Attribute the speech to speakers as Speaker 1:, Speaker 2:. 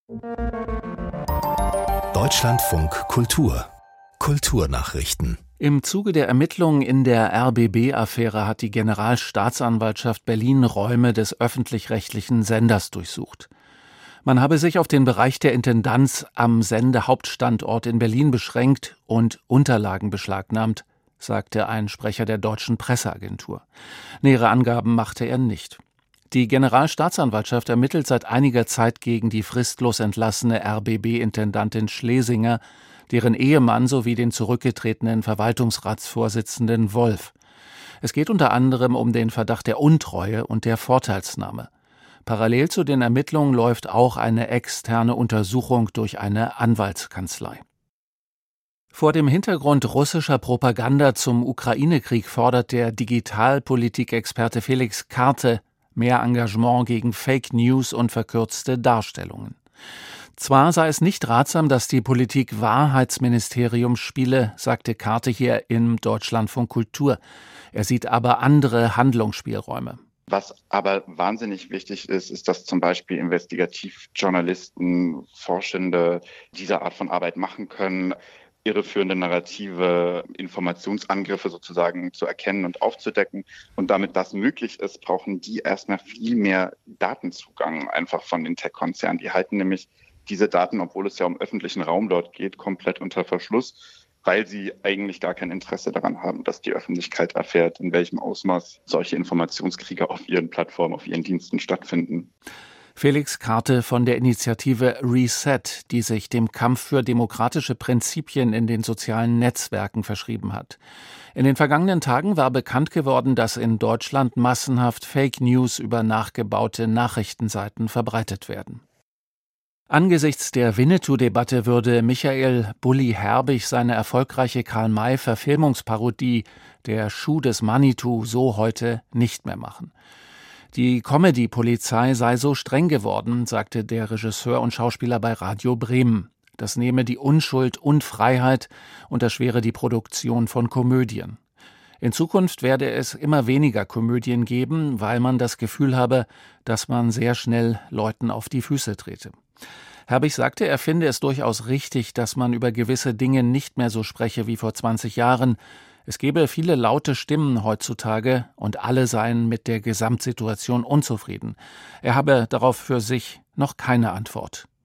Speaker 1: Deutschlandfunk Kultur. Kulturnachrichten.
Speaker 2: Im Zuge der Ermittlungen in der RBB-Affäre hat die Generalstaatsanwaltschaft Berlin Räume des öffentlich-rechtlichen Senders durchsucht. Man habe sich auf den Bereich der Intendanz am Sendehauptstandort in Berlin beschränkt und Unterlagen beschlagnahmt, sagte ein Sprecher der Deutschen Presseagentur. Nähere Angaben machte er nicht. Die Generalstaatsanwaltschaft ermittelt seit einiger Zeit gegen die fristlos entlassene RBB-Intendantin Schlesinger, deren Ehemann sowie den zurückgetretenen Verwaltungsratsvorsitzenden Wolf. Es geht unter anderem um den Verdacht der Untreue und der Vorteilsnahme. Parallel zu den Ermittlungen läuft auch eine externe Untersuchung durch eine Anwaltskanzlei. Vor dem Hintergrund russischer Propaganda zum Ukraine-Krieg fordert der Digitalpolitik-Experte Felix Karte mehr Engagement gegen Fake News und verkürzte Darstellungen. Zwar sei es nicht ratsam, dass die Politik Wahrheitsministerium spiele, sagte Karte hier im Deutschlandfunk Kultur. Er sieht aber andere Handlungsspielräume.
Speaker 3: Was aber wahnsinnig wichtig ist, ist, dass zum Beispiel Investigativjournalisten, Forschende diese Art von Arbeit machen können, irreführende Narrative, Informationsangriffe sozusagen zu erkennen und aufzudecken. Und damit das möglich ist, brauchen die erstmal viel mehr Datenzugang einfach von den Tech-Konzernen. Die halten nämlich diese Daten, obwohl es ja um öffentlichen Raum dort geht, komplett unter Verschluss, weil sie eigentlich gar kein Interesse daran haben, dass die Öffentlichkeit erfährt, in welchem Ausmaß solche Informationskriege auf ihren Plattformen, auf ihren Diensten stattfinden.
Speaker 2: Felix Karte von der Initiative Reset, die sich dem Kampf für demokratische Prinzipien in den sozialen Netzwerken verschrieben hat. In den vergangenen Tagen war bekannt geworden, dass in Deutschland massenhaft Fake News über nachgebaute Nachrichtenseiten verbreitet werden. Angesichts der Winnetou-Debatte würde Michael »Bully« Herbig seine erfolgreiche Karl-May-Verfilmungsparodie »Der Schuh des Manitou« so heute nicht mehr machen. Die Comedy-Polizei sei so streng geworden, sagte der Regisseur und Schauspieler bei Radio Bremen. Das nehme die Unschuld und Freiheit und erschwere die Produktion von Komödien. In Zukunft werde es immer weniger Komödien geben, weil man das Gefühl habe, dass man sehr schnell Leuten auf die Füße trete. Herbig sagte, er finde es durchaus richtig, dass man über gewisse Dinge nicht mehr so spreche wie vor 20 Jahren. Es gebe viele laute Stimmen heutzutage und alle seien mit der Gesamtsituation unzufrieden. Er habe darauf für sich noch keine Antwort.